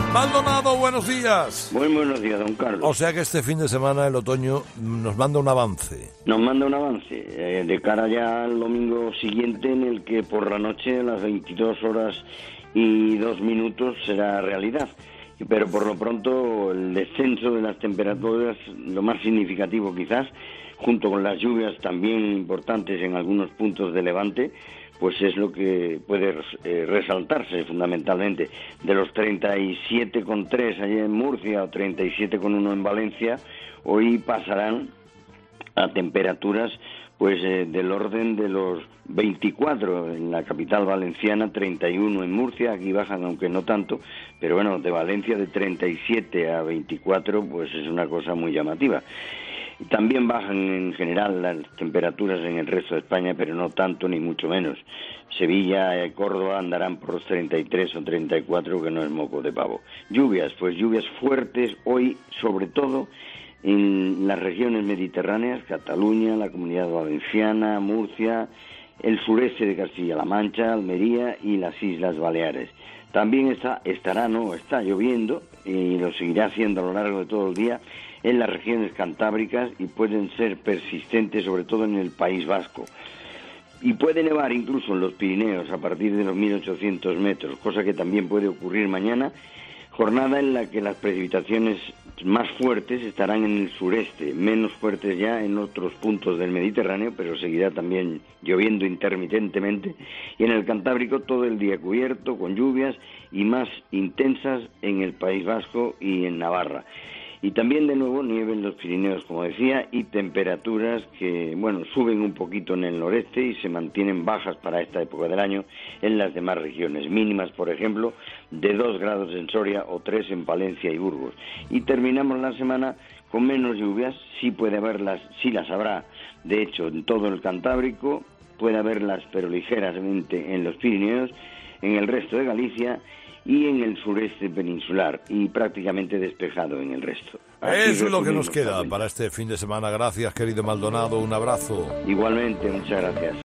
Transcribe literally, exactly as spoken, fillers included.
Maldonado, buenos días. Muy buenos días, don Carlos. O sea que este fin de semana el otoño nos manda un avance. Nos manda un avance, eh, de cara ya al domingo siguiente, en el que por la noche a las veintidós horas y dos minutos será realidad. Pero por lo pronto el descenso de las temperaturas, lo más significativo quizás, junto con las lluvias también importantes en algunos puntos de Levante, pues es lo que puede eh, resaltarse fundamentalmente. De los treinta y siete coma tres allá en Murcia o treinta y siete coma uno en Valencia, hoy pasarán a temperaturas pues eh, del orden de los veinticuatro en la capital valenciana, treinta y uno en Murcia, aquí bajan aunque no tanto, pero bueno, de Valencia de treinta y siete a veinticuatro pues es una cosa muy llamativa. También bajan en general las temperaturas en el resto de España, pero no tanto ni mucho menos. Sevilla y Córdoba andarán por los treinta y tres o treinta y cuatro, que no es moco de pavo. Lluvias, pues lluvias fuertes hoy, sobre todo en las regiones mediterráneas, Cataluña, la Comunidad Valenciana, Murcia, el sureste de Castilla-La Mancha, Almería y las Islas Baleares. También está, estará, no, está lloviendo y lo seguirá haciendo a lo largo de todo el día en las regiones cantábricas y pueden ser persistentes sobre todo en el País Vasco. Y puede nevar incluso en los Pirineos a partir de los mil ochocientos metros, cosa que también puede ocurrir mañana, jornada en la que las precipitaciones más fuertes estarán en el sureste, menos fuertes ya en otros puntos del Mediterráneo, pero seguirá también lloviendo intermitentemente, y en el Cantábrico todo el día cubierto con lluvias y más intensas en el País Vasco y en Navarra. Y también de nuevo nieve en los Pirineos, como decía, y temperaturas que, bueno, suben un poquito en el noreste y se mantienen bajas para esta época del año en las demás regiones. Mínimas, por ejemplo, de dos grados en Soria o tres en Palencia y Burgos. Y terminamos la semana con menos lluvias, sí puede haberlas, sí las habrá, de hecho, en todo el Cantábrico, puede haberlas, pero ligeramente en los Pirineos, en el resto de Galicia y en el sureste peninsular, y prácticamente despejado en el resto. Así Eso es lo que nos queda para este fin de semana. Gracias, querido Maldonado, un abrazo. Igualmente, muchas gracias.